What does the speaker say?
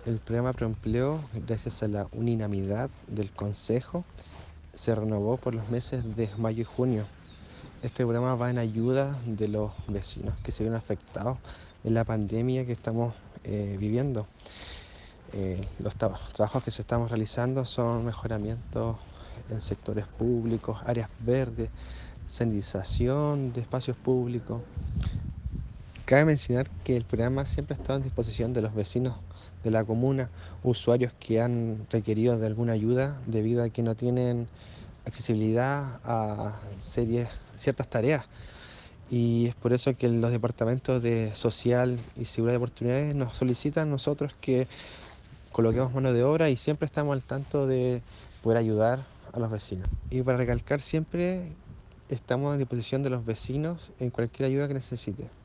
El programa Proempleo, gracias a la unanimidad del Consejo, se renovó por los meses de mayo y junio. Este programa va en ayuda de los vecinos que se vieron afectados en la pandemia que estamos viviendo. Los trabajos que se estamos realizando son mejoramientos en sectores públicos, áreas verdes, sanitización de espacios públicos. Cabe mencionar que el programa siempre ha estado en disposición de los vecinos de la comuna, usuarios que han requerido de alguna ayuda debido a que no tienen accesibilidad a ciertas tareas. Y es por eso que los departamentos de social y seguridad de oportunidades nos solicitan a nosotros que coloquemos mano de obra y siempre estamos al tanto de poder ayudar a los vecinos. Y para recalcar, siempre estamos a disposición de los vecinos en cualquier ayuda que necesite.